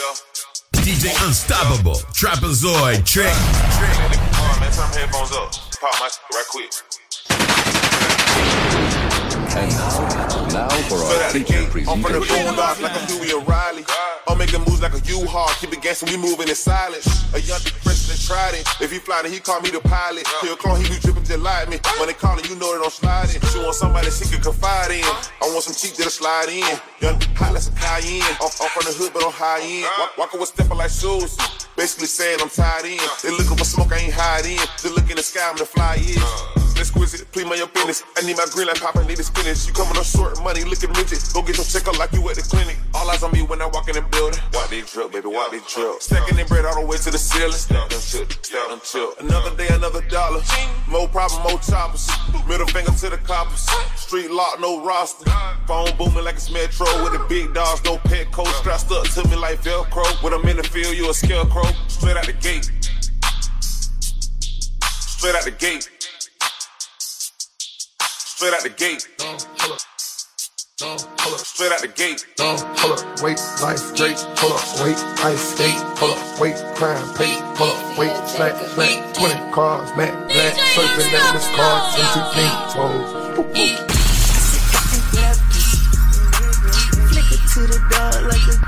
DJ Unstoppable, Trapezoid, Trick. Man, turn my headphones up. Pop my right quick. And now for our feature presentation. I'm from the boondocks like I'm Huey and Riley. I'm making moves like a U-Haul. Keep it gassing, we moving in silence. A young fresh that tried it. If he fly, then he call me the pilot. He'll clone, he be dripping just like me. When they call it, you know they don't slide in. She want somebody she can confide in. I want some cheap that'll slide in. Young hot like some cayenne. I'm from the hood, but I'm high end. Walking with stepper like shoes. Basically saying I'm tied in. They looking for smoke, I ain't hiding. They look in the sky, I'm the fly is. Exquisite, please mind your business. I need my green like Papa, need the spinach. You coming on short money, looking rigid. Go get your checkup like you at the clinic. All eyes on me when I walk in the building. Walk they drip, baby, walk they drip. Stacking their bread all the way to the ceiling. Stack them chill. Another day, another dollar. More problem, more choppers. Middle finger to the coppers. Street lock, no roster. Phone booming like it's Metro. With the big dogs, no pet code. Strapped up to me like Velcro. When I'm in the field, you a scarecrow. Straight out the gate. Straight out the gate. Straight out the gate. Straight out the gate. Hold up, wait, life straight. Hold up, wait, ice skate. Hold up, wait, crime pay. Hold up, wait, flat, 20 cars, matte, black, surfing at this car, into things, Flick it to the dog like a.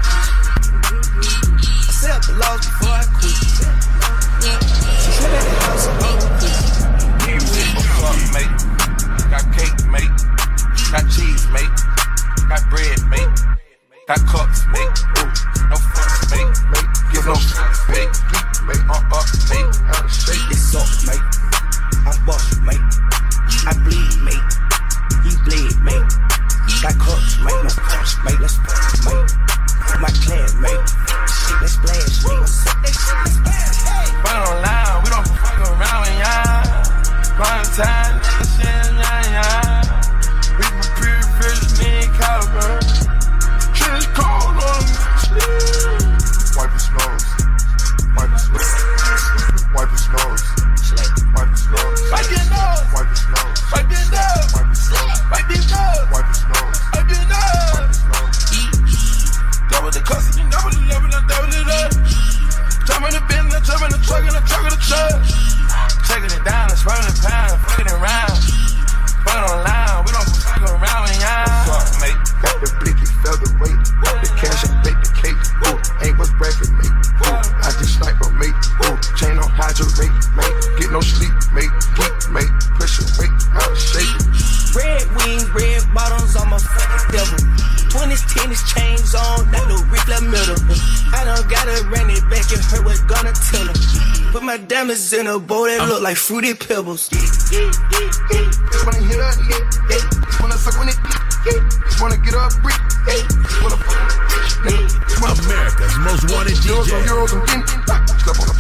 I set up the laws before I quit. She at the house and all Music, what's up, mate? Got cake, mate. Got cheese, mate. Got bread, mate. Got cups, mate. Ooh, no fucks, mate. Give no fucks, mate. Mate, up, mate. Out of shape. It's up, mate. I bust, mate. I bleed, mate. He bleed, mate. Got cups, mate. No fucks, mate. Let's fuck, mate. My clan, mate. Shit, let's splash, mate. Run online, we don't fuck around, y'all. Quarantine, yeah. We prepare fish, me and caliber. Shit is cold on me. wipe his nose, wipe his nose, wipe his nose, wipe his nose, Wipe your nose. wipe his nose, Wipe your nose. wipe his nose, Wipe your nose. wipe his nose, Wipe your nose. wipe his nose. Double the custody, double the level, double it up. Jump in the business, jump in the truck, in the truck, in the truck. Taking it down, it's running the pound, fucking it around. Run online, we don't fuck around, y'all. What's up, mate? Got the blicky featherweight, the cash and bake the cake. Ooh, ain't what's bracket, mate. Ooh, I just snipe on mate. Ooh, chain on hydrate, mate. Get no sleep, mate. Geek, mate. Push your weight out of shape. Red wings, red bottoms, I'm a fucking devil. 20s, tennis chains on, that little Rick middle. I done gotta run it back and hurt what's gonna tell her. Put my diamonds in a bowl that look like fruity pebbles. Just wanna hit her, just wanna suck on it, just wanna get her a brick, just wanna fuck America's most wanted DJ. euros and guineas. Slap on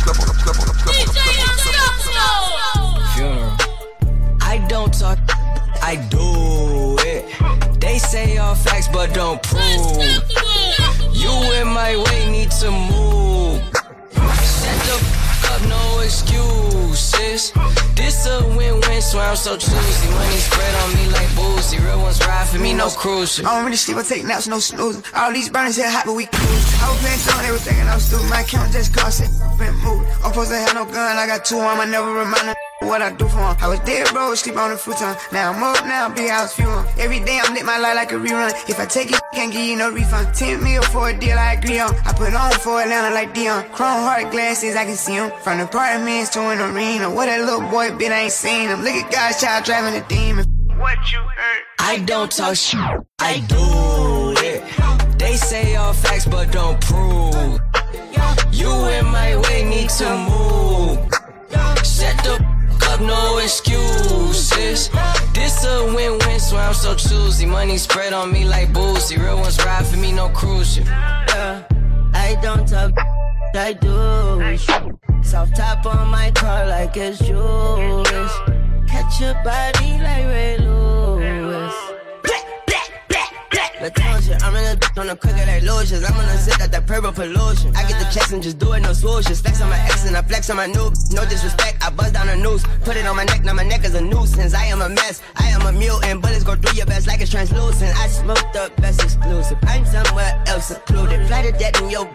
up. Funeral. I don't talk, I do it. They say all facts but don't prove. You in my way, need to move. Shut the f*** up, no excuses. This a win-win, so I'm so choosy. Money spread on me like boozy. Real ones ride for me, no cruising. I don't really sleep, I take naps, no snoozing. All these burners hit hot, but we cruise. I was playing tone, they was thinking I was stupid. My account just cost it, been moved. I'm supposed to have no gun, I got two on, I never remind them what I do for them. I was dead, bro, sleep on the futon. Now I'm up, now big house fuel. Every day I'm lit my life like a rerun. If I take it, can't give you no refund. 10 mil for a deal I agree on. I put on for Atlanta like Dion. Chrome heart glasses, I can see them. From the apartments to an arena. What that little boy bit, I ain't seen him. Look at God's child driving a demon. What you heard? I don't talk shit, I do it. They say all facts but don't prove. You in my way, need to move. Shut the f*** up, no excuses. This a win-win, so I'm so choosy. Money spread on me like boozy. Real ones ride for me, no cruising. I don't talk, I do. Soft top on my car like it's yours. Catch your body like Ray Lewis. I told you, I'm in a on the quicker like lotions. I'm gonna sit at that purple pollution. I get the checks and just do it, no swooshes. Flex on my ex and I flex on my noob. No disrespect, I buzz down a noose. Put it on my neck, now my neck is a nuisance. I am a mess, I am a mutant. Bullets go through your vest like it's translucent. I smoked up best exclusive. I'm somewhere else secluded. Fly to death in your just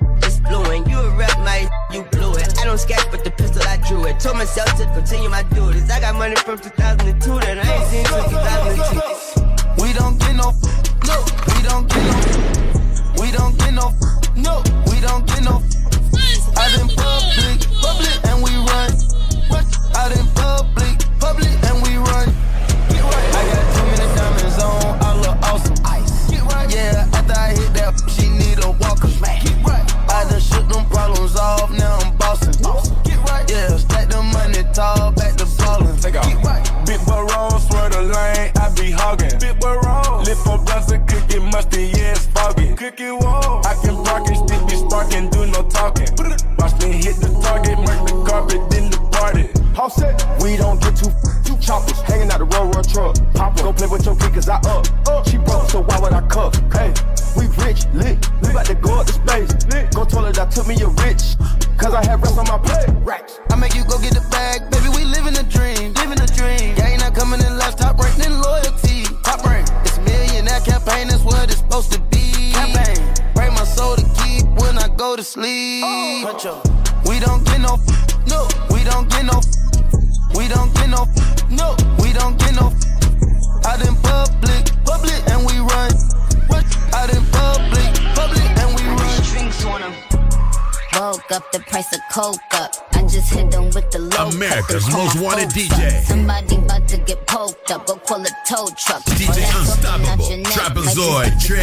fluent. You a rap, my you blew it. I don't sketch, but the pistol I drew it. Told myself to continue my duties. I got money from 2002 that I ain't seen since 2002. We don't get no, no. We don't get no, we don't get no, no. We don't get no. Out in public, and we run. Out in public, and we run. I got too many diamonds on, I look awesome. Ice. Yeah, after I hit that, she need a walker. I done shook them problems off, now I'm bossing. Yeah, stack the money tall, back to ballin'. Big boy roll, swear the lane, I be hogging. Big boy roll, lip for blunts and cookie musty, yeah, it's foggy. Cookie wall, I can park and still be sparking, do no talking. Watch me hit the target, mark the carpet, then the party. All set, we don't get too choppers, hanging out the road truck. Pop go play with your kid, cause I up. She broke, so why would I cuff? Hey, we rich, lit, we about to go up to space. Go told her that took me a rich, cause I had rest on my plate. Racks. I make you go get the bag, baby, we living a dream, living a dream. Yeah, ain't not coming in last, top rank, then loyalty. Top rank, it's a millionaire campaign, that's what it's supposed to be. Campaign, break my soul to keep when I go to sleep. We don't get no, no, we don't get no. We don't get no, no, we don't get no. Out in public, and we run. Out in public, and we run. Drinks on them. Woke up, the price of coke up. I just hit them with the low. America's most wanted DJ. Somebody about to get poked up. Go call a tow truck. DJ Unstoppable, Trapezoid, Trick.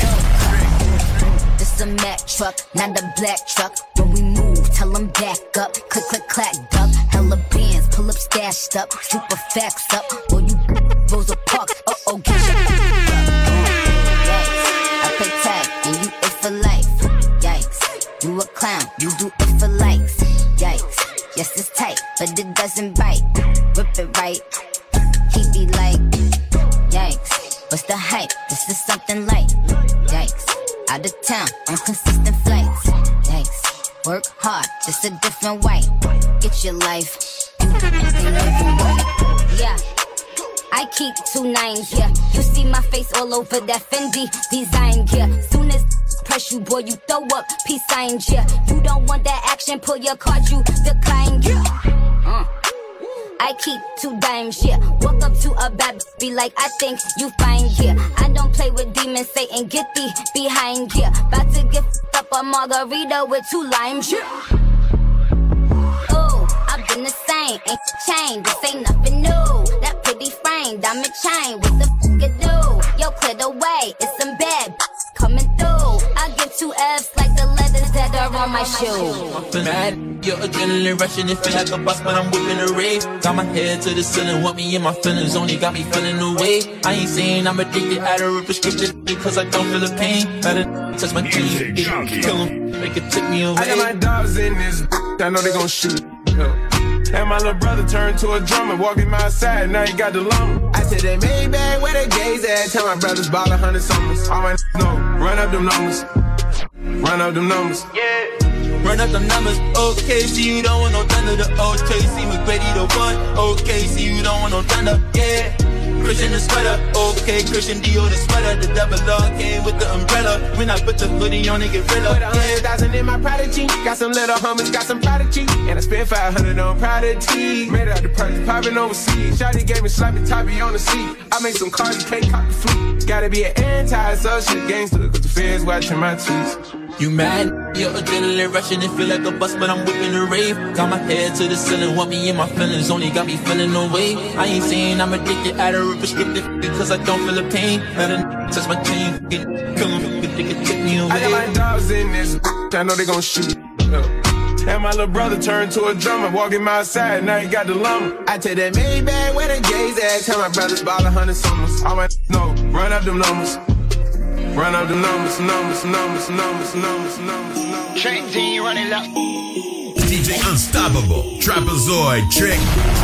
This a Mack truck, not a black truck. When we move, tell them back up. Click, click, clack, duck. Hella bands, pull up, stashed up. Super facts up. Or you Rosa Parks. Uh-oh, get your Yikes, I play tag, and you it for life. Yikes, you a clown, you do it for likes. Yikes, yes it's tight, but it doesn't bite. Rip it right, he be like, yikes, what's the hype? This is something light. Yikes, out of town on consistent flights. Yikes, work hard, just a different way. Get your life, yeah. I keep 2 9s, yeah. You see my face all over that Fendi design, yeah. Soon as press you, boy, you throw up peace signs, yeah. You don't want that action, pull your card, you decline, yeah. I keep 2 dimes, yeah. Walk up to a bad be like, I think you fine, yeah. I don't play with demons, Satan, get thee behind, yeah. About to get up a margarita with 2 limes, yeah. I've been the same, ain't changed, this ain't nothing new. That pretty frame, diamond chain, what the fuck it do? Yo, clear the way, it's some bad coming through. I get 2 F's like the letters that are on my shoe. I'm feeling mad, your adrenaline rushing, it feel like a bus, but I'm whipping a rave. Got my head to the ceiling, want me in my feelings, only got me feeling away. I ain't saying I'm addicted, I don't prescription, because I don't feel the pain. Better touch my teeth, kill 'em, make it take me away. I got my dogs in this, I know they gon' shoot. And my little brother turned to a drummer, walking my side, now he got the lumber. I said that Maybach where they gaze at, tell my brothers bought 100 summers. All my know, run up them numbers, run up them numbers, yeah. Run up them numbers, okay, see you don't want no thunder. The old Tracy McGrady the one, okay, see you don't want no thunder, yeah. Christian the sweater, okay, Christian Dior the sweater. The double R came with the umbrella. When I put the hoodie on, it get rid of. Put 100,000 in my Prodigy. Got some little homies, got some Prodigy. And I spent 500 on Prodigy. Made out the price, popping overseas. Shawty gave me sloppy toppy on the seat. I made some cars, you can't cop the fleet. Gotta be an anti-social gangster, cause the feds watching my tweets. You mad? Your adrenaline rushing, it feel like a bus, but I'm whipping a rave. Got my head to the ceiling, want me in my feelings, only got me feeling no way. I ain't saying I'm addicted, I don't prescriptive, because I don't feel the pain. Better touch my chain, kill 'em, they can take me away. I got my dogs in this, I know they gon' shoot. And my little brother turned to a drummer, walking my side, now he got the lumber. I take that Maybach where the gays at, tell my brothers bought 100 summers. All my know, run up them numbers. Run up the numbers. Train team running up. DJ Unstoppable, Trapezoid, Trick.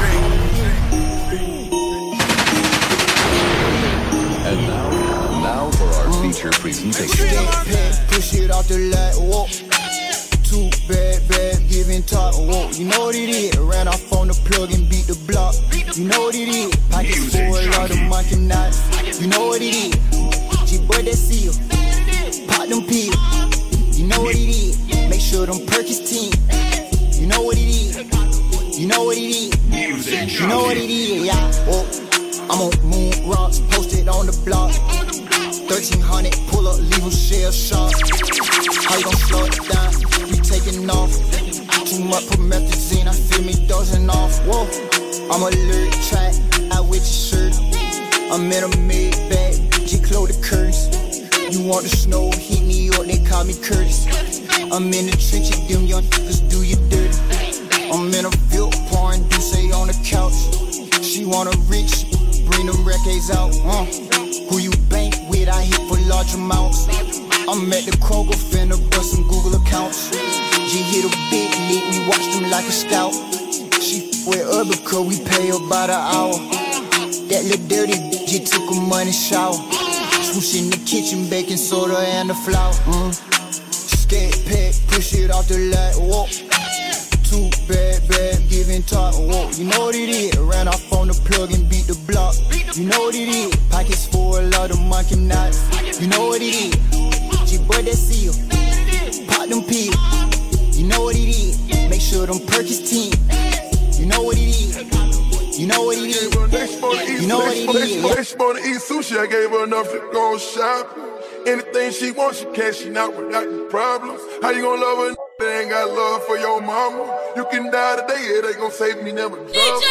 And now for our feature presentation. Push it off the light, whoa. Too bad, giving talk, whoa. You know what it is. Ran off on the plug and beat the block. You know what it is. Pockets full of the monkey knots. You know what it is. G-boy that seal. Pop them pills. You know what it is. Make sure them Perkins team. You know what it is. You know what it is. You know what it is, yeah. Oh, I'm on moon rocks, posted on the block. 1300, pull up, leave them shell shock. How you gon' slow it down? We taking off. Too much promethazine, I feel me dozing off. Whoa, I'm a lyric track, I with your shirt. I'm in a mid bag, G-Clo the curse. You want the snow, hit me up, they call me Curtis. I'm in the trenches, them young niggas do you dirty. I'm in a field pouring Douce on the couch. She wanna reach, bring them records out. Who you bank with, I hit for large amounts. I'm at the Kroger, finna bust some Google accounts. G hit a big league, we watch them like a scout. She with other cause we pay her by the hour. That little dirty bitch, he took a money shower. Swoosh in the kitchen, baking soda and the flour. Skate pack, push it off the light, whoa. Too bad, giving talk, whoa. You know what it is, ran off on the plug and beat the block. You know what it is, pockets full of the monkey knots. You know what it is, G-boy that seal, pop them pills. You know what it is, make sure them Perkins team. You know what it is, you know what it is, you know what it is. She wanna eat sushi, I gave her enough to go shopping. Anything she wants, she cashing out without any problems. How you gonna love her? They ain't got love for your mama. You can die today, yeah, they gon' save me, never love.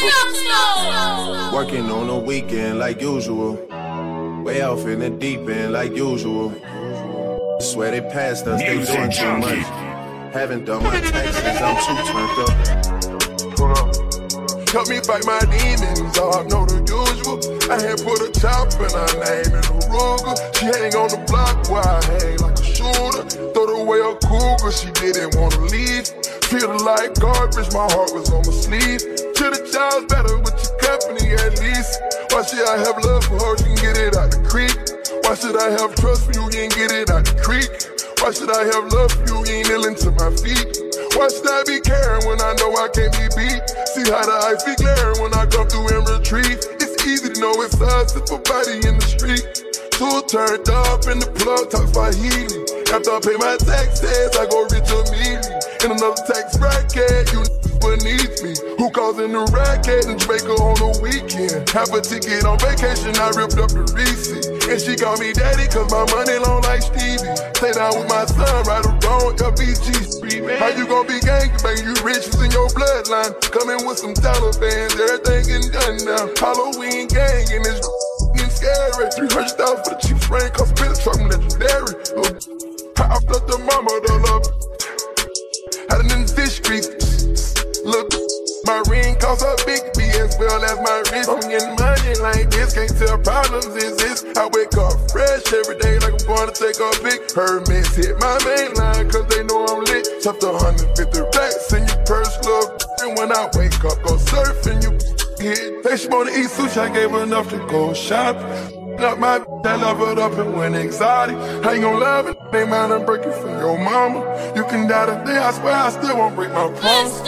Working on the weekend like usual. Way off in the deep end like usual. Swear they passed us, they doing too much. Haven't done my taxes, I'm too turned up. Hold up. Help me fight my demons, I know the usual. I had put a chop in her name in a Ruger. She hang on the block while I hang like a shooter. Throw away a cougar, she didn't wanna leave. Feel like garbage, my heart was on my sleeve. To the child's better with your company at least. Why should I have love for her, you can get it out the creek? Why should I have trust for you, you ain't get it out the creek? Why should I have love for you, you ain't kneeling to my feet? Why should I be caring when I know I can't be beat? See how the ice be glaring when I come through and retreat. It's easy to know it's us if a body in the street. Two turned up and the plug talks Swahili. After I pay my taxes, I go rich immediately. In another tax bracket, you beneath me. Who causing the racket in Jamaica on the weekend? Half a ticket on vacation, I ripped up the receipt. And she called me daddy cause my money long like Stevie. Stay down with my son, right or wrong, FBG. How you gon' be gangbang? You rich, it's in your bloodline. Coming with some Taliban, everything getting done now. Halloween gang and it's getting scary. 300,000 for the cheap rain, cause spit a truck from legendary. I flipped the mama, the love. Had it in the fish street. Look, my ring costs a big B as well as my wrist. I'm getting money like this, can't tell problems exist. I wake up fresh every day like I'm going to take a pic. Hermes hit my main line cause they know I'm lit. Tucked 150 racks in your purse, look. And when I wake up, go surfing, you hit. Say she wanna eat sushi, I gave her enough to go shopping. Up my I love it up and went exotic. How you gon' love it? Ain't mind I'm breaking for your mama. You can die today, I swear I still won't break my promise.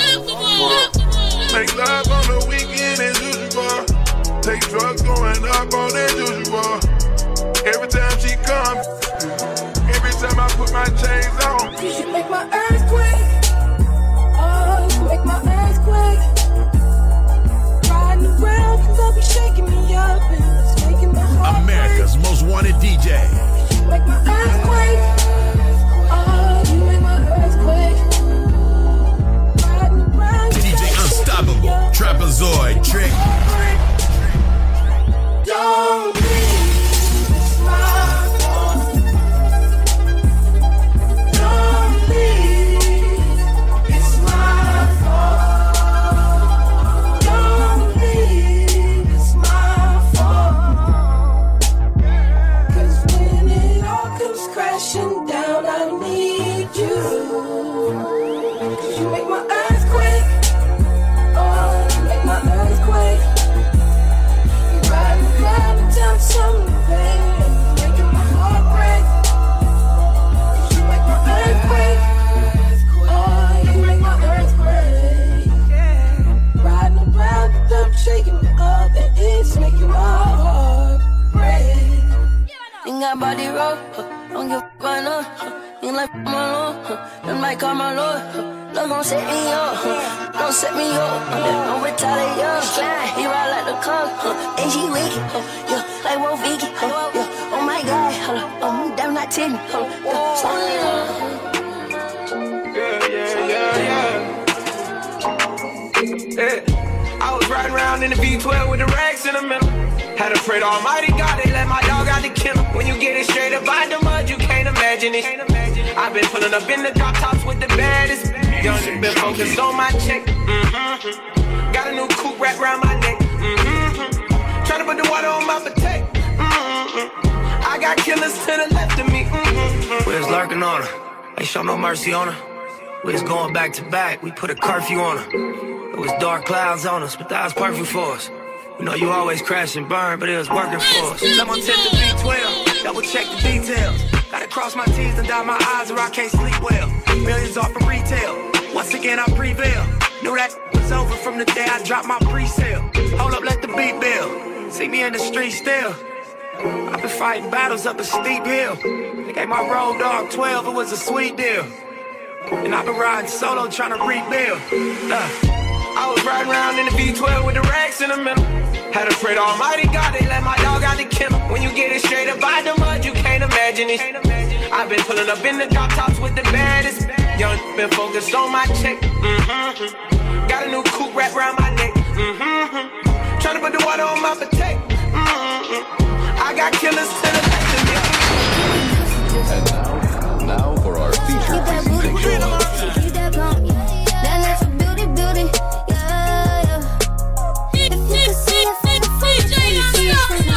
Make love on the weekend as usual. Take drugs going up on as usual. Every time she comes, every time I put my chains on. You make my earthquake. Oh, you make my earthquake. Riding around cause I'll be shaking me up and it's making my heart America's most wanted DJ. You make my earthquake. Oh, you make my earthquake. Riding around DJ Unstoppable, Trapezoid, Trick. Don't leave this life on. Don't Them might call my lord. Love gon' set me up, don't set me up. Don't retaliate, yeah. He ride like the car, and she wicked, yeah. Like Wolf Vicky, yeah. Oh my God, damn not Timmy, yeah. I was riding around in the V12 with the racks in the middle. Had to pray to Almighty God, they let my dog out the kennel. When you get it straight up by the mud, you can't imagine it. I've been pulling up in the drop tops with the baddest. Young, been focused on my check. Got a new coupe wrapped around my neck. Tryna put the water on my potato. I got killers to the left of me. We was lurking on her, ain't show no mercy on her. We was going back to back, we put a curfew on her. It was dark clouds on us, but that was perfect for us. You know you always crash and burn, but it was working for us. Let me test the B12, double check the details. Gotta cross my T's and dot my I's or I can't sleep well. Millions off of retail, once again I prevail. Knew that was over from the day I dropped my pre-sale. Hold up, let the beat build. See me in the street still. I've been fighting battles up a steep hill. They gave my road dog 12, it was a sweet deal. And I've been riding solo trying to rebuild. I was riding around in the V12 with the racks in the middle. Had to pray to Almighty God, they let my dog out the kennel. When you get it straight up by the mud, you can't imagine it. I've been pulling up in the drop tops with the baddest. Young, been focused on my check. Got a new coupe wrapped around my neck. Tryna put the water on my potato. I got killers to the left of me. And now for our feature presentation. Keep that pump, that little beauty, beauty, yeah, yeah. If you could see it from the front, you see it from the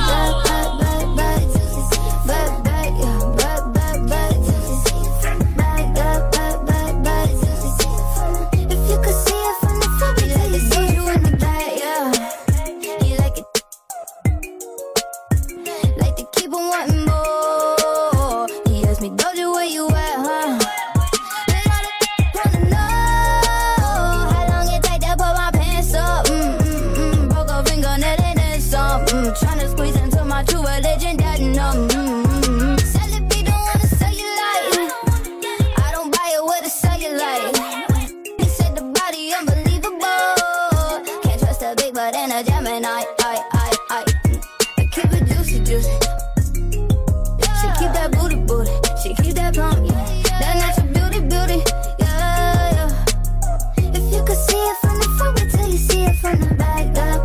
if you could see it from the front, you see you in the back, yeah. You like it, like to keep on wanting more. He asked me, Doja, where you at, huh? Tryna squeeze into my true religion, that Celebrate, don't wanna sell you light. I don't buy it with a cellulite. He said the body unbelievable. Can't trust a big butt and a Gemini. I keep it juicy, juicy. She keep that booty, booty. She keep that pump, that natural beauty, beauty, yeah, yeah. If you could see it from the front, wait till you see it from the back, back.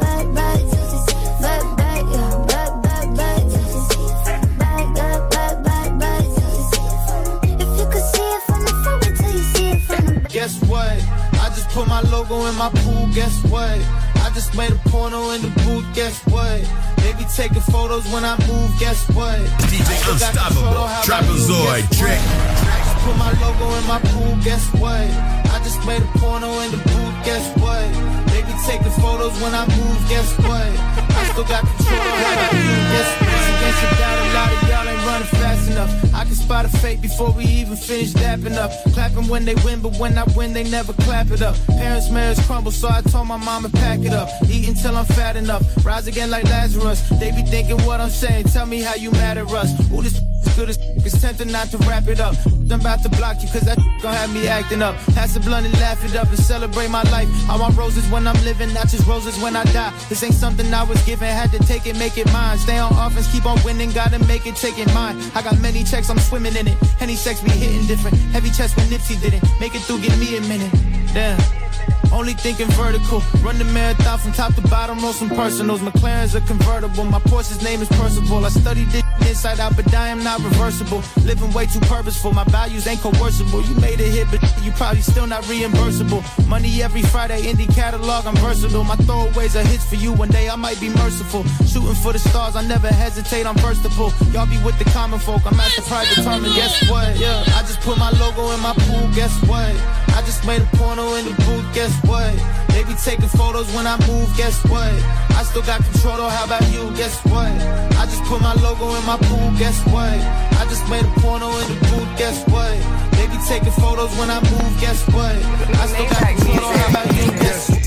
Guess what? I just put my logo in my pool, guess what? I just made a porno in the booth, guess what? Maybe taking photos when I move, guess what? DJ Unstoppable, Trapezoid, Trick. I just put my logo in my pool, guess what? I just made a porno in the booth, guess what? Maybe taking photos when I move, guess what? I still got control of how I do, guess what? Against your doubt, a lot of y'all ain't running fast enough. I can spot a fake before we even finish dapping up. Clapping when they win, but when I win, they never clap it up. Parents' marriage crumble, so I told my mama pack it up. Eating till I'm fat enough, rise again like Lazarus. They be thinking what I'm saying, tell me how you mad at us. Ooh, this good as it's tempting not to wrap it up. I'm about to block you, cause that gon' have me acting up. Pass the blunt and laugh it up and celebrate my life. I want roses when I'm living, not just roses when I die. This ain't something I was given, had to take it, make it mine. Stay on offense, keep on winning, gotta make it, take it mine. I got many checks, I'm swimming in it. Henny sex be hitting different. Heavy chest when Nipsey didn't. Make it through, give me a minute. Damn. Only thinking vertical. Run the marathon from top to bottom, roll some personals. McLaren's a convertible. My Porsche's name is Percival. I studied this inside out, but I am not reversible. Living way too purposeful. My values ain't coercible. You made a hit, but you probably still not reimbursable. Money every Friday, indie catalog, I'm versatile. My throwaways are hits for you. One day I might be merciful. Shooting for the stars, I never hesitate, I'm versatile. Y'all be with the common folk, I'm at the private tournament. Guess what? Yeah, I just put my logo in my pool. Guess what? I just made a porno in the booth. Guess what? They be taking photos when I move. Guess what? I still got control, though. How about you? Guess what? I just put my logo in my pool. Guess what? I just made a porno in the booth. Guess what? They be taking photos when I move. Guess what? I still got control, though. How about you? Guess what?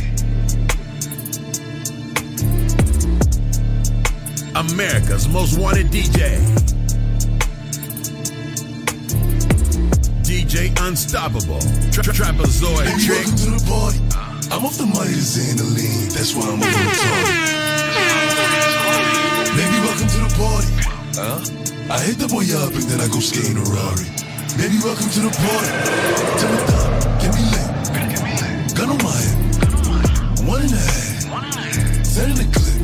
America's most wanted DJ. DJ DJ Unstoppable, Trapezoid Trick. Welcome to the party. I'm off the money to Xandaline, that's why I'm on the party. Baby, welcome to the party. I hit the boy up and then I go skating a Rari. Baby, welcome to the party. Tell me stop, get me lit. Gun on my head. 1.5. Set in the clip.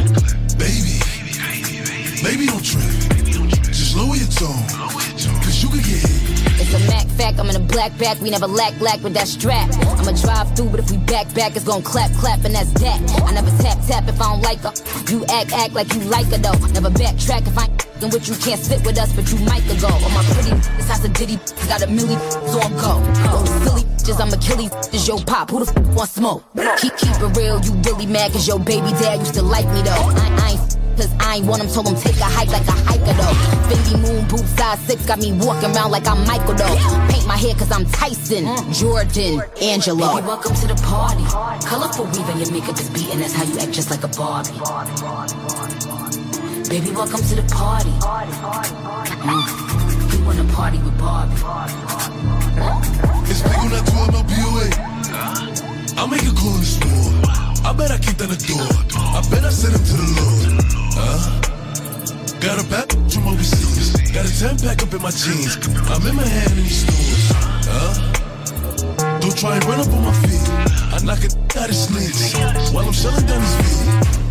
Baby, don't trip. Just lower your tone, cause you can get hit. It's a Mac fact, I'm in a black back, we never lack with that strap. I'ma drive through, but if we back, it's gon' clap, and that's that. I never tap if I don't like her. You act like you like her though. Never backtrack if I ain't with you, can't sit with us, but you might go. On my pretty, this house a ditty, got a milli, so I'll go. Silly bitches, I'm Achilles, is your pop, who the want smoke? Keep it real, you really mad, cause your baby dad used to like me though. I ain't cause I ain't want him, told him take a hike like a hiker though. Fendi moon boot size 6 got me walking around like I'm Michael though. Paint my hair cause I'm Tyson, Jordan, Angelo. Baby, welcome to the party. Colorful weave and your makeup is beating, that's how you act just like a Barbie. Baby, welcome to the party. We wanna party with Barbie. It's big on that 12 MPOA. I'll make a call in the store. I bet I kicked down the door. I bet I sent him to the Lord. Got a back from overseas. Got a 10-pack up in my jeans. I'm in my hand in these stores. Don't try and run up on my feet. I knock it out of sleeves while I'm shelling down his feet.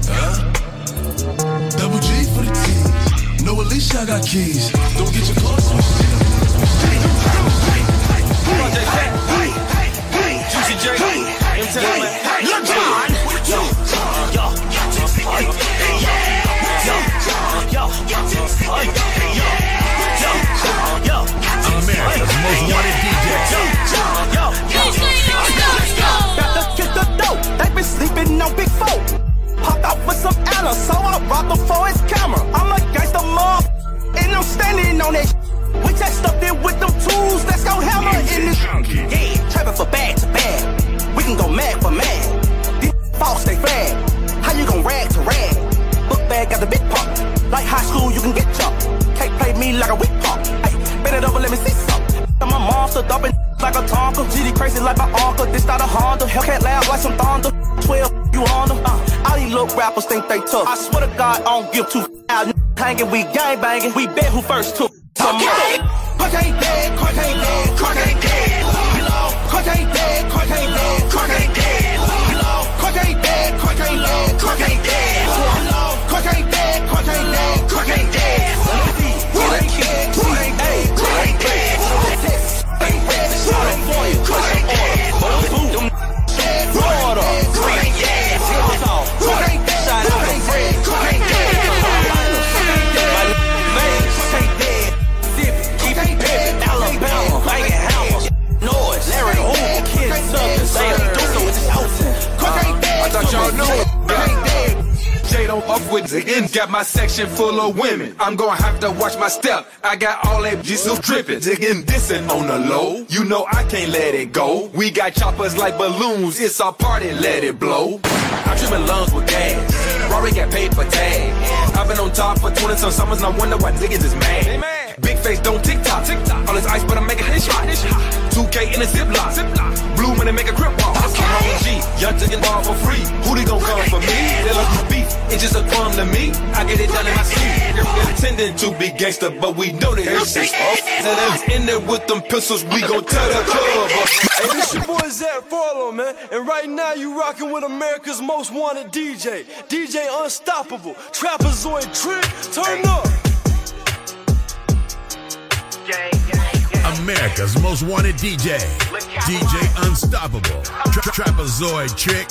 Double G for the team. No, at least I got keys. Don't get your car switched. Juicy J, Lil Jon. America's most wanted DJ. Better get the dope. They been sleeping on Big 4. Popped out with some Anna, so I robbed him for his camera. I'm a gangsta mob, and I'm standing on that. We just stuffed in with them tools. Let's go hammer in this. Yeah, trapping for bad to bad. We can go mad for mad. These false, they flag. How you gon' rag to rag? Book bag got the big pop. Like high school, you can get chopped. Can't play me like a weak pop. Hey, bend it over, let me see something. My monster dumping like a Tonka. GD crazy like my uncle. This not a Honda. Hellcat loud like some thunder. 12, you Honda. All these little rappers think they tough. I swear to God, I don't give two out. Hanging, we gang banging. We bet who first took. Some more. Crunk ain't dead, Crunk ain't dead, Crunk ain't dead. Crunk ain't dead, Crunk ain't dead, Crunk ain't dead. Crunk ain't dead, Crunk ain't dead, Crunk ain't dead. Crunk ain't dead, Crunk ain't dead, Crunk ain't dead. Crunk ain't dead, Crunk ain't dead, Crunk ain't dead. Ain't dead, Crunk ain't dead, Crunk ain't dead. Boom, Florida, Crunk ain't dead. Crunk ain't dead, Crunk ain't dead, Crunk ain't dead. Alabama, banging house, noise, Larry Hoover, kids sucking, say it, do so it's Ocean. I thought y'all knew it. J don't fuck with again. Got my section full of women. I'm gonna have to watch my step. I got all that diesel dripping. Digging dissing on the low. You know I can't let it go. We got choppers like balloons. It's our party, let it blow. I'm trimming lungs with gas. Rory got paid for tag. I've been on top for 20 some summers, and I wonder why niggas is mad. Big face don't tick-tock. All this ice, but I make a hit shot. 2K in a ziplock. Blue money make a grip walk. I'm G. Young chicken ball for free. Who they gon' come for me? They love the beef. It's just a crumb to me. I get it done in my sleep. Intending to be gangster, but we know that it's just in there with them pistols, we gon' tear the club up. Hey, this your boy Zach Farlow, man. And right now you rocking with America's most wanted DJ. DJ Unstoppable. Trapezoid Trick. Turn up. America's most wanted DJ. DJ Unstoppable. Trapezoid Trick.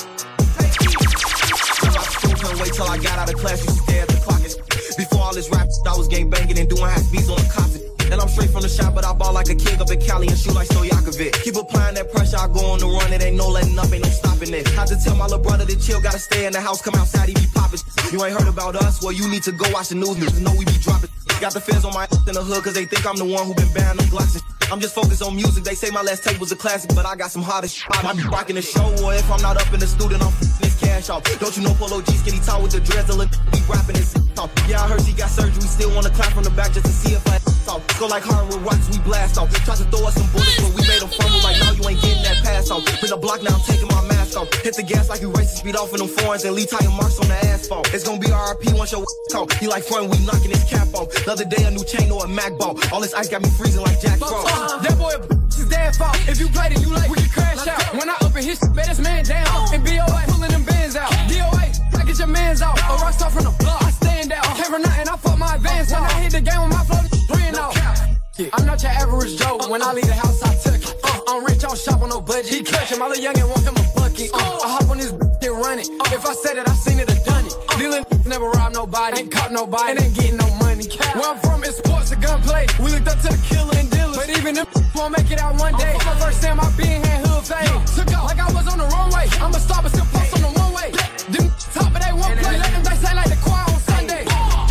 Couldn't wait till I got out of class, you stare at the clock. Before all this rap, I was gang banging and doing half beats on the coffin. And I'm straight from the shop, but I ball like a king up in Cali and shoot like Stojakovic. Keep applying that pressure, I go on the run, it ain't no letting up, ain't no stopping it. Had to tell my little brother to chill, gotta stay in the house, come outside, he be popping. You ain't heard about us, well you need to go watch the news, niggas know we be dropping. Got the feds on my in the hood, cause they think I'm the one who been banning them Glocks and I'm just focused on music, they say my last tape was a classic, but I got some hottest shit. I be rocking the show, or if I'm not up in the studio, I'm this cash off. Don't you know Polo G skinny tall with the dreads, be rapping this off. Yeah, I heard she got surgery, still wanna clap from the back just to see if I off. Go like hardwood rocks, we blast off. Tried to throw us some bullets, but we made them fumble like, no, you ain't getting that pass off. Been a block now, I'm taking my mask off. Hit the gas like you racing speed off in them foreigns and leave tire marks on the asphalt. It's gonna be RIP once your talk. He like front, we knocking his cap off. The other day, a new chain or a Mac ball. All this ice got me freezing like Jack Frost. That boy is dead fault. If you played it, you like, we can crash out. When I up in his shit, bet this man down. And BOA, pulling them bands out. DOA, I get your mans out. A rock star from the block, I stand out. Came from nothing, I fuck my advance. When I hit the game with my flow, praying out. I'm not your average Joe. When I leave the house, I tuck it. I'm rich, I don't shop on no budget. He clutching, my little youngin' want him a bucket. I hop on this and run it. If I said it, I seen it or done it. Dealing never robbed nobody, ain't caught nobody, and ain't getting no money. Where I'm from, it's sports and gunplay. We looked up to the killer and dealers. But even if won't make it out one day, my first time I been had hood fade. Took off like I was on the runway. I'ma stop and still post on the one way. Them top, but they won't play. Let them dice say like the choir on Sunday.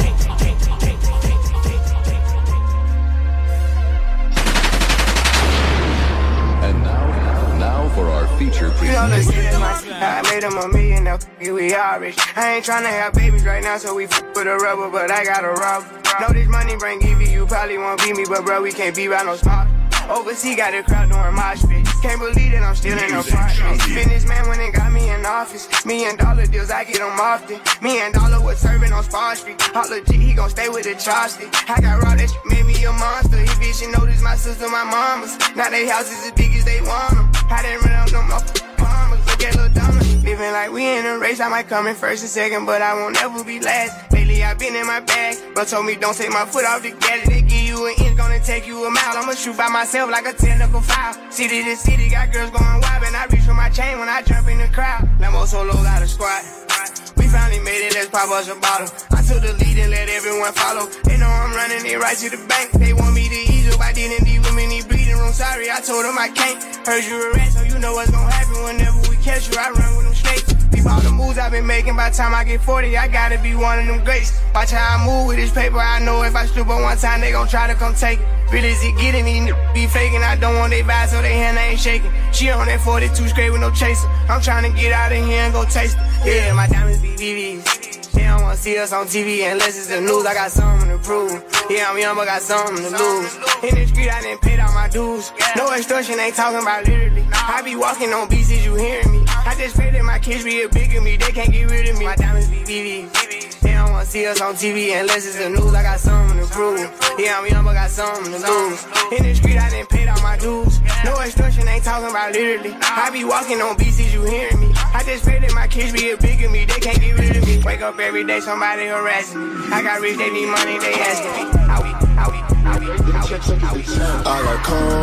And now for our feature preview. You know the shit in my seat, I made him $1 million, now we all rich. I ain't tryna have babies right now, so we with a rubber, but I got a rub. Know this money bring Evie, you probably won't beat me, but bro, we can't be right no smart. Overseas got a crowd doing my spit. Can't believe that I'm still in the apartment. Businessman went and got me in office. $1 million deals, I get them often. $1 million was serving on Spawn Street. Hot legit, he gon' stay with the chopstick. I got raw, that shit made me a monster. He bitch and noticed my sister, my mamas. Now they houses as big as they want them. I didn't run out no motherfuckers. Look at Lil Dama. Living like we in a race, I might come in first and second, but I won't ever be last. Lately I been in my bag, bro told me don't take my foot off the gas. They give you an inch, gonna take you a mile. I'ma shoot by myself like a technical foul. City to city, got girls going wild, and I reach for my chain when I jump in the crowd. Lambo Solo got a squad. We finally made it, let's pop us a bottle. I took the lead and let everyone follow. They know I'm running it right to the bank. They want me to ease up, I didn't leave them in the bleeding room. Sorry, I told them I can't. Heard you a rat, so you know what's gonna happen whenever we catch you. I run with them snakes. Peep all the moves I've been making. By the time I get 40, I gotta be one of them greats. Watch how I move with this paper. I know if I slip up one time, they gon' try to come take it. Really is it getting these be faking. I don't want they vibe, so they hand ain't shaking. She on that 42 straight with no chaser. I'm trying to get out of here and go taste it. Yeah, my diamonds be VVs. They don't wanna see us on TV unless it's the news. I got something to prove. Yeah, I'm young, but got something to lose. In the street, I didn't pay all my dues. No extortion, ain't talking about literally. I be walking on beats, is you hearing me? I just pray that my kids be a bigger me. They can't get rid of me. My diamonds be VVs. They don't wanna see us on TV unless it's the news. I got something to prove. Yeah, I'm young, but got something to lose. In the street, I didn't pay all my dues. No extortion, ain't talking about literally. I be walking on beats, is you hearing me? I just pray that my kids be a bigger me. They can't get rid of me. Wake up every day, somebody harassing me. I got rich, they need money, they asking me. I got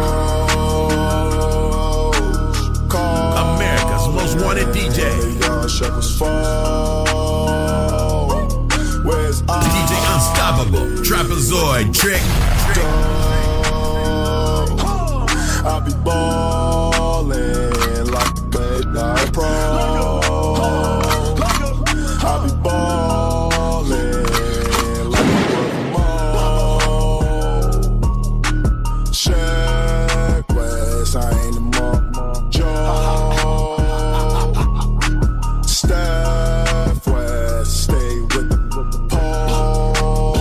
calls. America's most wanted DJ. Young Shepherd's fall. Where's DJ Unstoppable, Trapezoid, Trick. I be ballin' like a bad pro. I be ballin' like a working Shaq West, I ain't the mark. Joe Steph West, stay with the pole.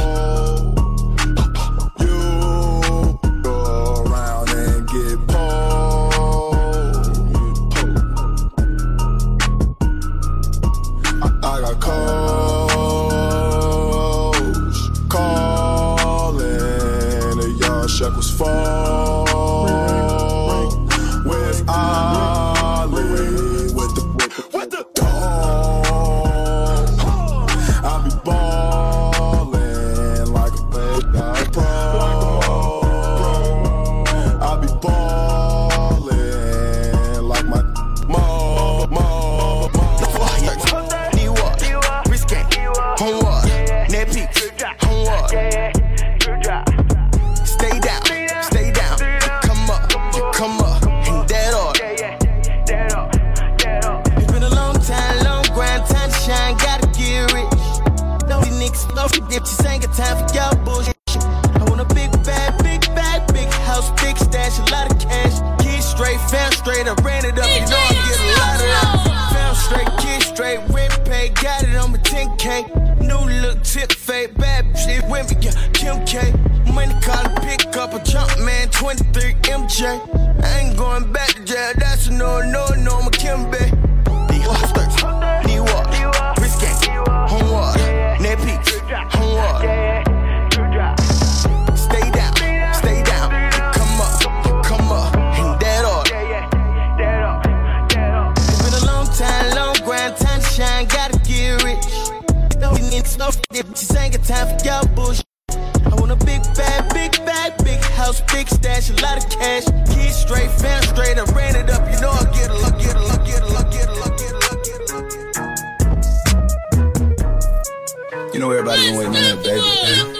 You go around and get I got calling the young shekels fall. Where's Ali with the dog? I be ballin' like a big pro. I be ballin' like my Homework, net peaks, homework. Stay down, come up, and dead up. It's been a long time, long grind, time to shine, gotta get rich. No, these niggas, no, just ain't got time for y'all bullshit. I want a big bag, big house, big stash, a lot of cash. Kids straight, found straight, I ran it up, you know I get a lot of that. Found straight, kids straight, rent paid, got it on my 10K. New look, tip fade, bad shit, women, yeah, Kim K. Money calling, J. I ain't going back to jail, that's a no, I'm a Kimbe. The holsters, need water, risque, home water, net peaks, home water. Stay down, come up, in that order. It's been a long time, long grind, time to shine, gotta get rich. We need no bitches, ain't got time for y'all bullshit. I want a big bag, big house, big stash, a lot of cash. Kids straight, fam straight, I ran it up, you know I get it. You know everybody been waiting on that baby, man.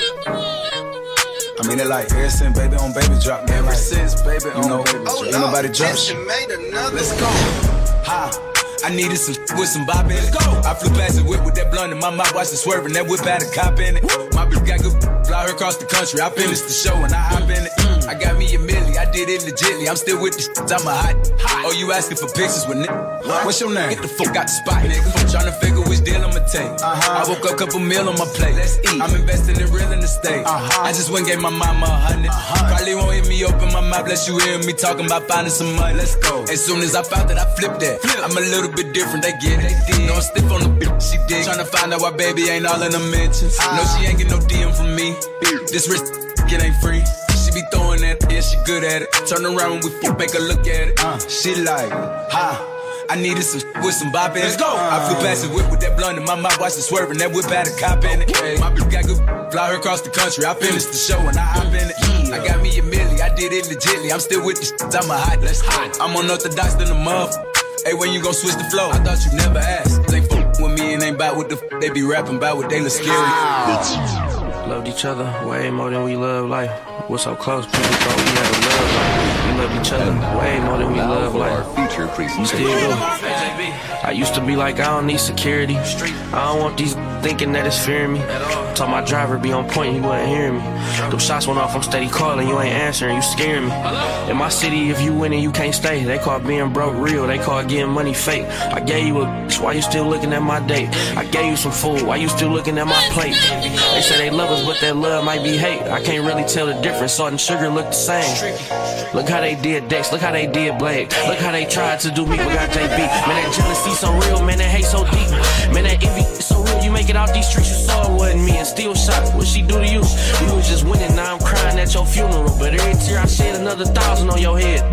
I mean, it like ever since baby on baby drop, man. Ever since baby on baby drop. Ain't nobody drop shit. Let's go. Ha. I needed some with some bop in it. Let's go. I flew past the whip with that blunt in my mouth, watched it swerving. That whip had a cop in it. My bitch got good, fly her across the country. I finished the show and I hop in it. I got me a milli, I did it legitly. I'm still with the shit, I'm a hot. Oh, you asking for pictures with nigga? What's your name? Get the fuck out the spot, nigga. Tryna figure which deal I'ma take. I woke up, couple meal on my plate. Let's eat. I'm investing in real estate. I just went and gave my mama 100. Probably won't hear me open my mouth, bless you hear me talking about finding some money. Let's go. As soon as I found that, I flipped that. I'm a little bit different, they get it. No, I'm stiff on the bitch, she dig. Tryna find out why baby ain't all in the mentions. No, she ain't get no DM from me. This wrist, it ain't free. She be throwing that, yeah, she good at it. Turn around when we make her look at it. She like, ha. I needed some with some bop in it. Let's go. I flew past the whip with that blunt in my mouth, watched it swerving. That whip had a cop in it. My bitch got good, fly her across the country. I finished the show and I hop in it. I got me a milli, I did it legitly. I'm still with the shit, I'm a hot. Let's hot. I'm unorthodox than a muff. Hey, when you gon' switch the flow? I thought you never asked. They fuck with me and ain't bout what the they be rapping about what they look scary. Loved each other way more than we love life. We're so close, people thought we had a love life. We love each other way more than we love life. Feature presentation. Still do. I used to be like, I don't need security. I don't want these thinking that it's fearing me. Told my driver be on point, he wasn't hearing me. Them shots went off, I'm steady calling, you ain't answering, you scaring me. In my city, if you winning, you can't stay. They call being broke real, they call getting money fake. I gave you a bitch, why you still looking at my date? I gave you some food, why you still looking at my plate? They say they love us, but that love might be hate. I can't really tell the difference, salt and sugar look the same. Look how they did Dex, look how they did Blake. Look how they tried to do me, but got JB. Man, that jealousy so real, man, that hate so deep. Man, that envy is so real, you make it out these streets, you saw it wasn't me. And still shot, what she do to you? We was just winning, now I'm crying at your funeral. But every tear I shed, another 1,000 on your head.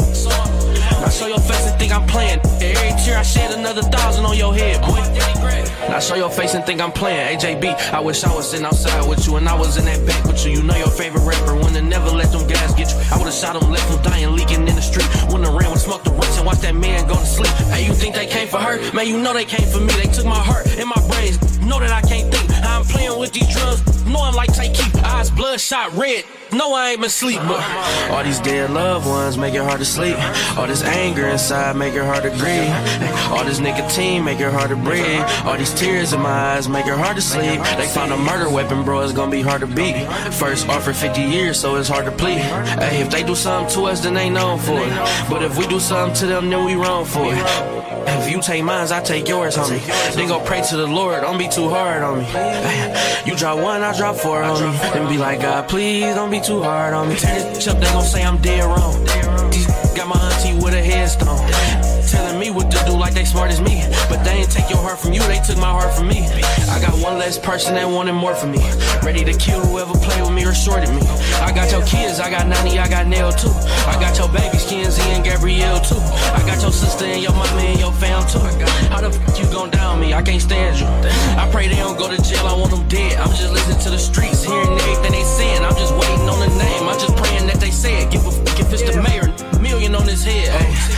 Now show your face and think I'm playing. Every tear I shed, another 1,000 on your head, boy. Now show your face and think I'm playing. AJB, I wish I was sitting outside with you and I was in that back with you. You know your favorite rapper, wouldn't never let them guys get you. I would've shot him, left him dying, leaking in the street. Wouldn't ran with smoke the roots and watch that man go to sleep. Hey, you think they came for her? Man, you know they came for me. They took my heart and my brains. Know that I can't think. I'm playing with these drugs. Know I'm like take keep. Eyes bloodshot red. No, I ain't been asleep, but all these dead loved ones make it hard to sleep. All this anger inside make it hard to breathe. All this nicotine make it hard to breathe. All these tears in my eyes make it hard to sleep. They found a murder weapon, bro, it's gonna be hard to beat. First offer 50 years, so it's hard to plead. Hey, if they do something to us, then they known for it. But if we do something to them, then we wrong for it. If you take mines, I take yours, homie. Then go pray to the Lord, don't be too hard on me. Hey, you drop one, I drop four on me. Then be like, God, please don't be too hard on me. Turn this up, they gon' say I'm dead wrong. These got my auntie with a headstone. Telling me what to do like they smart as me. But they ain't take your heart from you, they took my heart from me. I got one less person that wanted more from me. Ready to kill whoever play with me or shorted me. I got your kids, I got Nani, I got Nail too. I got your babies, Kenzie and Gabrielle too. I got your sister and your mama and your fam too. How the f*** you gon' down me? I can't stand you. I pray they don't go to jail, I want them dead. I'm just listening to the streets, hearing everything they saying. I'm just waiting on the name, I'm just praying that they say it. Give a f*** if it's the mayor, million on his head.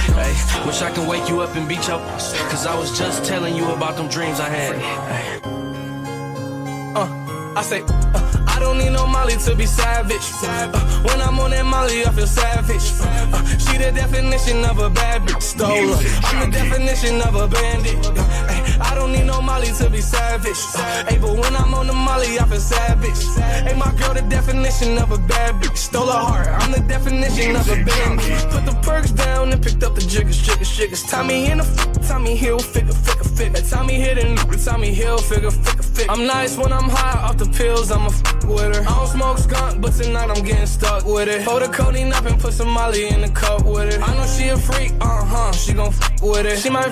Ay, wish I could wake you up and beat your cause I was just telling you about them dreams I had. I say, I don't need no Molly to be savage. When I'm on that Molly, I feel savage. She the definition of a bad bitch. Stole her. I'm the definition of a bandit. I don't need no Molly to be savage. Hey, but when I'm on the Molly, I feel savage. Hey, my girl, the definition of a bad bitch. Stole her heart. I'm the definition of a bandit. Put the perks down and picked up the jiggers. Tommy in the Tommy Hill, figure. Tommy hit and Tommy Hill, figure. I'm nice when I'm high off the pills, I'ma with her. I don't smoke skunk, but tonight I'm getting stuck with it. Hold the codeine up and put some Molly in the cup with it. I know she a freak, she gon' with it. She my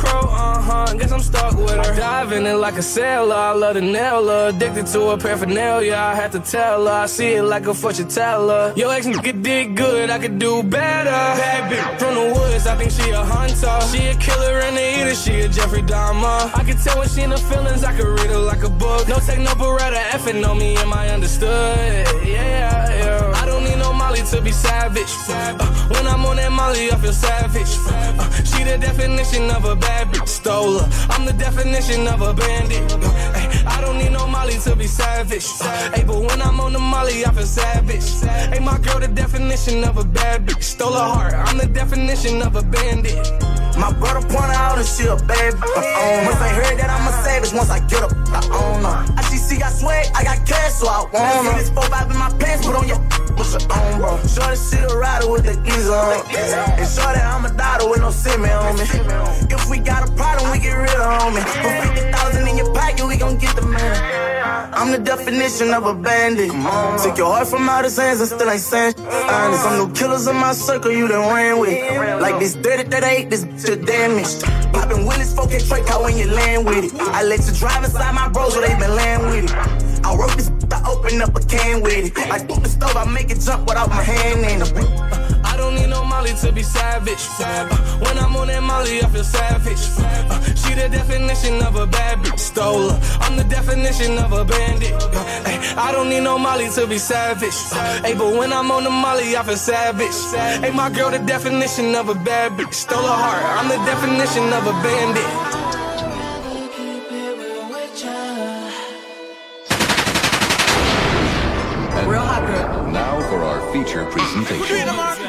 Velcro, guess I'm stuck with her. Dive in it like a sailor, I love the nail her. Addicted to her paraphernalia, I had to tell her. I see it like a fortune teller. Yo, ex nigga did good, I could do better. Bad bitch from the woods, I think she a hunter. She a killer and a eater, she a Jeffrey Dahmer. I can tell when she in the feelings, I can read her like a book. No take no beretta, effing on me, am I understood? Yeah. I don't need no Molly to be savage. When I'm on that Molly, I feel savage. She the definition of a bad bitch. Stole her. I'm the definition of a bandit. I don't need no Molly to be savage. But when I'm on the Molly, I feel savage. Hey, my girl, the definition of a bad bitch. Stole her heart. I'm the definition of a bandit. My brother pointed out and she a baby. Once they heard that I'm a savage, once I get up, I own her. IGC got swag, I got cash, so I want her. See this 4-5 in my pants, put on your what's your own, bro. Shorty she a rider with the geezer on. And shorty I'm a daughter with no semi on me. If we got a problem, we get rid of homie. Put 50,000 in your pocket, we gon' get the man. I'm the definition of a bandit. Took your heart from out his hands and still ain't saying honest. Some new killers in my circle you done ran with. Like this 30-38, this bitch damaged. Poppin' Willis, 4K Trey car when you land with it. I let you drive inside my bros where they been land with it. I wrote this, I open up a can with it. I do the stove, I make it jump without my hand in it. I don't need no Molly to be savage. When I'm on that Molly, I feel savage. She the definition of a bad bitch. Stole her. I'm the definition of a bandit. I don't need no Molly to be savage. But when I'm on the Molly, I feel savage. Hey, my girl, the definition of a bad bitch. Stole her heart. I'm the definition of a bandit. Real hot girl. Now for our feature presentation.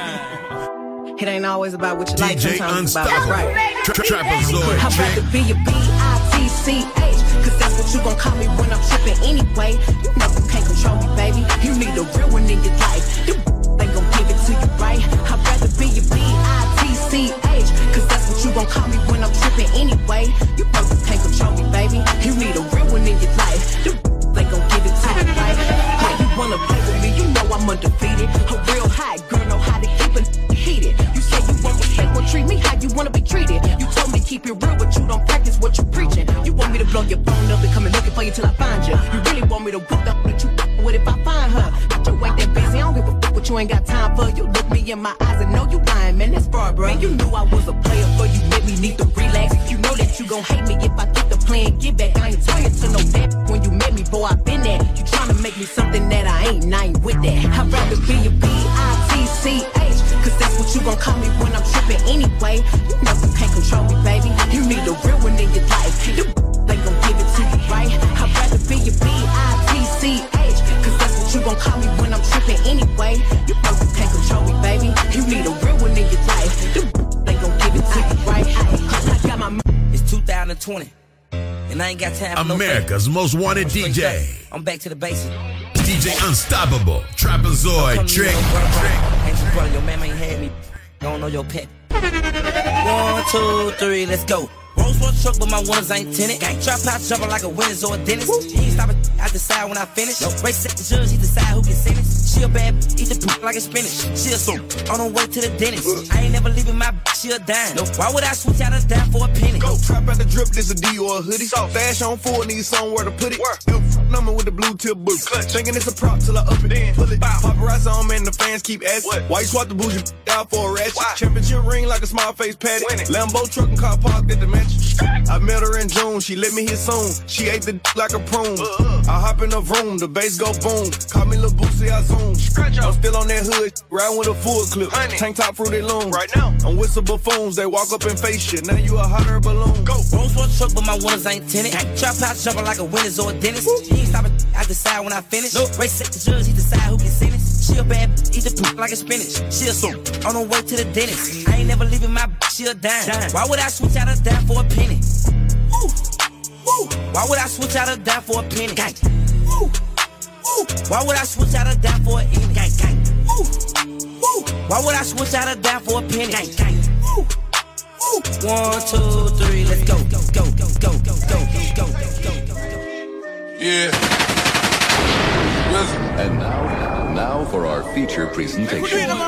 It ain't always about what you like, DJ sometimes it's about what's right. Trapezoid I'd rather be a B-I-T-C-H, cause that's what you gon' call me when I'm trippin' anyway. You know you can't control me, baby. You need a real one in your life. You ain't gon' give it to you right. I'd rather be a B-I-T-C-H, cause that's what you gon' call me when I'm trippin' anyway. You know you can't control me, baby. You need a real one in your life. You ain't gon' give it to you right. Hey, you wanna play with me, you know I'm undefeated. A real hot girl know how to keep it heated. You say you want respect, well treat me how you wanna be treated. You told me keep it real, but you don't practice what you preaching. You want me to blow your phone up and come and looking for you till I find you. You really want me to whoop up that you with if I find her. You ain't that busy, I don't give a fuck what you ain't got time for. You look me in my eyes and know you lying, man, that's fraud, bro. Man, you knew I was a player, but you made me need to relax. You know that you gon' hate me if I get the plan, get back. I ain't turning to no that when you met me, boy, I been there. You tryna make me something that I ain't, and I ain't with that. I'd rather be a B-I-T-C-H, cause that's what you gon' call me when I'm trippin' anyway. You know you can't control me, baby. You need a real one in your life. You ain't gon' give it to you right. I'd rather be a B-I-T-C-H, cause that's what you gon' call me when I'm trippin' anyway. You know you can't control me, baby. You need a real one in your life. You ain't gon' give it to you right. I got my. It's 2020. And I ain't got time for America's most wanted DJ. I'm back to the basics. DJ Unstoppable, Trapezoid, Trick. Ain't you brother, your man ain't had me. Don't know your pet. 1, 2, 3, let's go. Rolls Royce truck, but my ones ain't tinted. Trap out jumping like a Winners or a dentist. He ain't stopping, I decide when I finish. Race at the judge, he decide who can sentence. She a bad, eat the poop like a spinach. She a soup, on her way to the dentist. I ain't never leaving my she a dime. Why would I switch out a dime for a penny? Go trap out the drip, this a D or a hoodie. Stash on full, need somewhere to put it. Number with the blue tip boots. Thinking it's a prop till I up it. Pull it. Paparazzi on man, the fans keep asking. Why you swap the bougie out for a ratchet? Championship ring like a small face patty. Lambo truck and car parked at the mansion. I met her in June, she let me hit soon. She ate the like a prune. I hop in the room, the bass go boom. Call me Lil Boosie, I zoom. I'm still on that hood, riding with a full clip. Tank top fruity loom. Right now, I'm with some buffoons, they walk up and face shit. Now you a hotter balloon. Go. Rolls Royce truck, but my ones ain't tinted. Trap out jumping like a Winners or a dentist. He ain't stopping, I decide when I finish. Race at the judge, he decide who can sentence. She a bad, eat the poop like a spinach. She a soup, on her way to the dentist. I ain't never leaving my she a dime. Why would I switch out a dime for a penny? Woo. Woo. Why would I switch out a dime for a penny? Gang. Woo. Woo. Why would I switch out a dime for a penny? Gang. Gang. Woo. Woo. Why would I switch out a dime for a penny? Gang. Gang. 1, 2, 3, let's go, go, go, go, go, go, go, go, go. Yeah. And now for our feature presentation.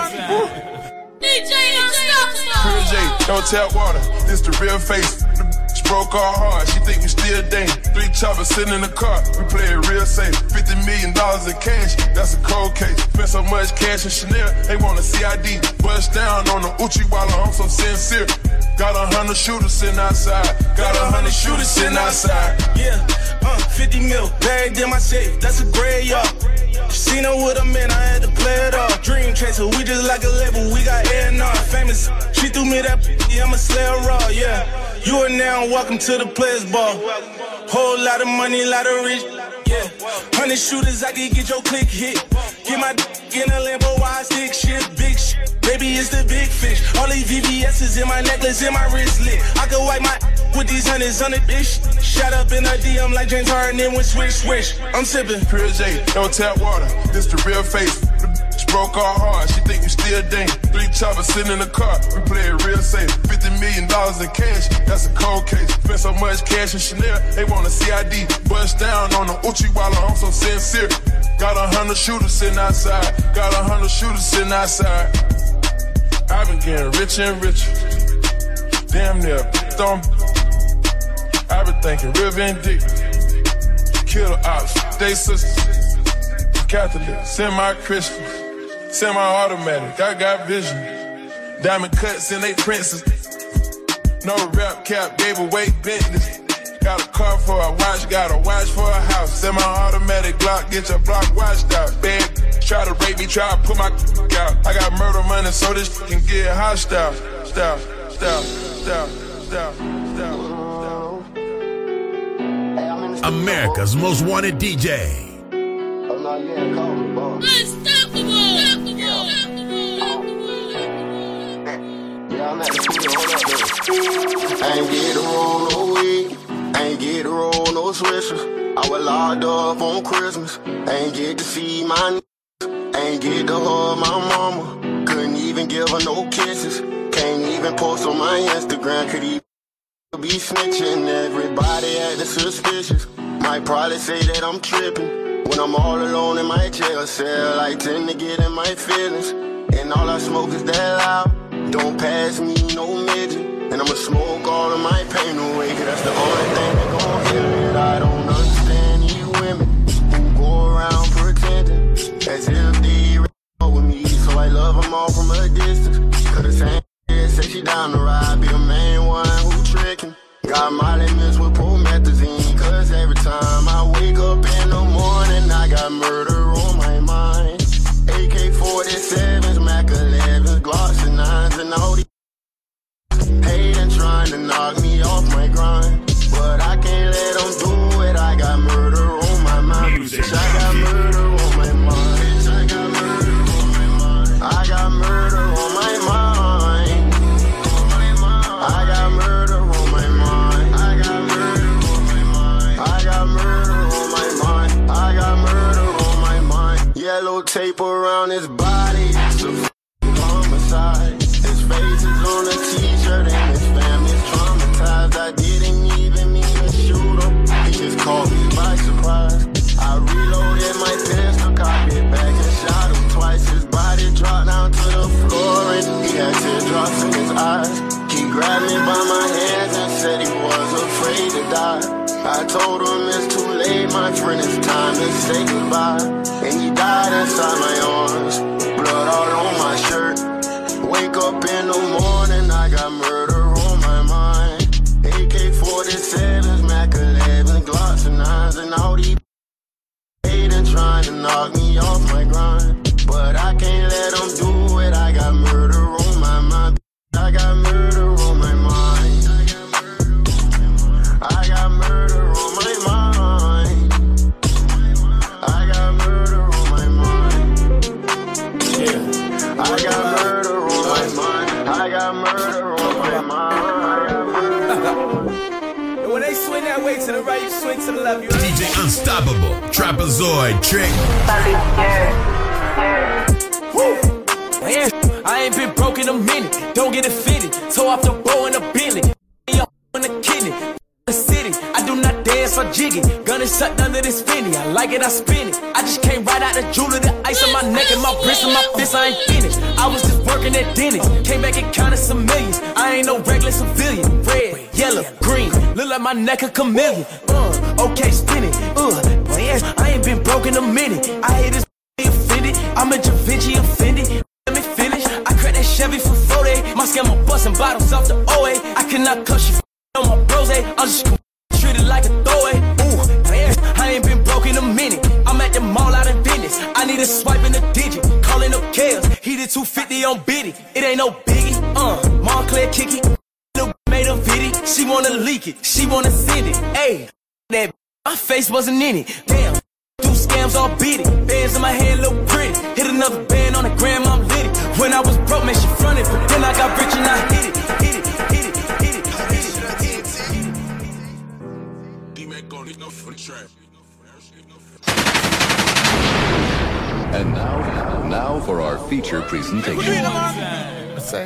DJ Pure J, don't tap water. This the real face. The bitch broke our heart. She think we still dating. 3 choppers sitting in the car. We play it real safe. $50 million in cash. That's a cold case. Spent so much cash in Chanel. They want a CID. Bust down on the Uchi while I'm so sincere. Got 100 shooters sitting outside. Got 100 shooters sitting outside. Yeah, 50 mil bagged in my safe. That's a graveyard. Seen her with a man, I had to play it off. Dream chaser, we just like a label, we got A&R. Famous, she threw me that p***y, I'ma slay her raw, yeah. You are now welcome to the players ball. Whole lot of money, lot of rich, yeah. 100 shooters, I can get your click hit. Get my in a Lambo, wide stick shit, big shit. Baby, it's the big fish. All these VVS's in my necklace, in my wristlet. I could wipe my with these hundreds on it, bitch. Shot up in her DM like James Harden and went swish, swish. I'm sipping. Pure J, don't tap water. This the real face. The bitch broke our heart. She think we still dating. 3 choppers sitting in the car. We play it real safe. $50 million in cash. That's a cold case. Spent so much cash in Chanel. They want a CID. Bust down on the Uchi while I'm so sincere. Got 100 shooters sitting outside. Got 100 shooters sitting outside. I've been getting richer and richer. Damn near on. I've been thinking real vindictive. Kill the ops, they sisters. Catholic, semi-Christian, semi-automatic. I got vision. Diamond cuts and they princes. No rap cap, gave away Bentleys. Got a car for a watch, got a watch for a house. Semi-automatic Glock, get your block washed out. Bad try to rape me, try to put my out. I got murder money, so this can get hostile. Style. America's Most Wanted DJ. Ain't get to roll no weed, ain't get to roll no swishers. I was locked up on Christmas, ain't get to see my ain't get to hug my mama. Couldn't even give her no kisses, can't even post on my Instagram. Could even be snitching, everybody acting suspicious. Might probably say that I'm tripping when I'm all alone in my jail cell. I tend to get in my feelings, and all I smoke is that loud. Don't pass me no midget, and I'ma smoke all of my pain away, cause that's the only thing that gon' heal it. I don't understand you women who go around pretending as if they with me, so I love them all from a distance. Cause the same say she down the ride, be the main one who tricking. Got my limits with promethazine, cause every time I wake up in the morning, I got murder on my mind. AK-47s, Mac 11s, Glocks and 9s, and all these hating trying to knock me off my grind. But I can't let them do it, I got murder on my mind. Bitch, I got murder on my mind. Bitch, I got murder on my mind. I got murder on my mind. I got murder on my mind. I got murder on my mind. I got murder on my mind. I got murder on my mind. Yellow tape around his body, it's a homicide. His face is on a t-shirt and his family's traumatized. I didn't even mean to shoot him, he just caught me by surprise. I reloaded my pistol, cocked it back and shot him twice. His body dropped down to the floor and he had teardrops in his eyes. He grabbed me by my hands and said he was afraid to die. I told him it's too late, my friend, it's time to say goodbye. And he died inside my arms, blood all on my shirt. Wake up in the morning, I got murder on my mind. AK-47s, Mac 11s, Glocks and 9s, and all these hating trying to knock me off my grind. But I can't let them do it, I got murder on my mind. I got murder on my mind. I got murder on my mind. I got murder on my mind. Yeah. I got murder on my mind. I got murder on my mind. And when they swing that way to the right, you swing to the left. You DJ Unstoppable, Trapezoid Trick. I ain't been broke in a minute, don't get it fitted. Told go off the bow in a Bentley. In the kidney, the city. I do not dance or jiggy. Gun is sucked under this Fendi. I like it, I spin it. I just came right out the jeweler, the ice on my neck and my wrist and my fist. I ain't finished. I was just working at Denny's. Came back and counted some millions. I ain't no regular civilian. Red, yellow, green. Look like my neck a chameleon. Okay, spin it. I ain't been broke in a minute. I hate this offended. I'm a Da Vinci offended. Let me finish. I cracked that Chevy for 40. My scammer busting bottles off the OA. I cannot cuss you on my bros. I'm just treated like a throwaway. Ooh, I ain't been broke in a minute. I'm at the mall out in Venice. I need a swipe in the digit. Calling up Kales. He did 250 on Biddy. It ain't no biggie. Montclair Kiki. Made a video. She wanna leak it. She wanna send it. Ayy, that my face wasn't in it. Damn, do scams all beat it. Bands in my hand look pretty. Hit another band on the gram, I'm lit it. When I was broke, man, she fronted. But then I got rich and I hit it. Hit it, hit it, hit it, hit it. And now for our feature presentation. Say,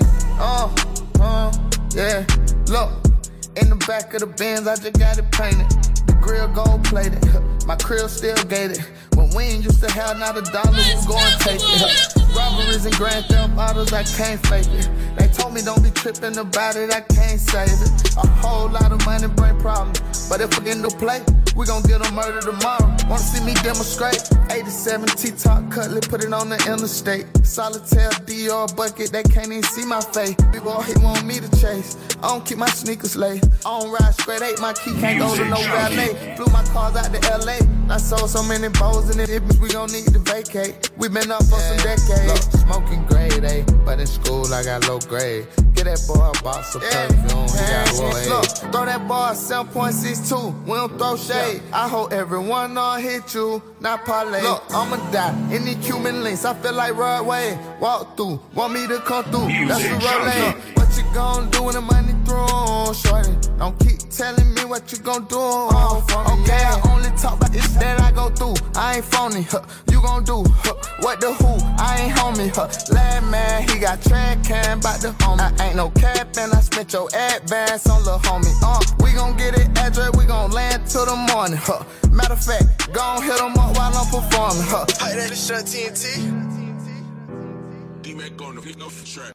yeah, look, in the back of the Benz, I just got it painted. The grill gold plated, my crib still gated. When we ain't used to have not a dollar, we gon' take it. Robberies and grand theft autos, I can't fake it. They told me don't be tripping about it, I can't save it. A whole lot of money bring problems, but if we get no play, we gon' get a murder tomorrow. Wanna see me demonstrate? 87 T-top cutlet, put it on the interstate. Solitaire Dior bucket, they can't even see my face. People he want me to chase. I don't keep my sneakers late. I don't ride straight 8, my key can't go to no valet. Flew my cars out to LA. I sold so many bowls in it, we gon' need to vacate. We been up for some decades. Look, smoking grade A, but in school I got low grade. Get that boy a box of perfume, he got one. Look, throw that boy 7.62, we don't throw shade. I hope everyone don't hit you, not parlay. Look, I'ma die in the Cuban links, I feel like Rod Wave. Walk through, want me to come through, that's the road lane. What you gon' do when the money through, shorty? Don't keep telling me what you gon' do. Okay, I only talk about this that I go through. I ain't phony, you gon' do what the who? I ain't homie, lad man, he got track cam about the homie. I ain't no cap and I spent your advance on lil' homie. We gon' get it address, we gon' land till the morning. Matter of fact, gon' hit them up while I'm performing. Hey, that is shut TNT. D-Mac on the track.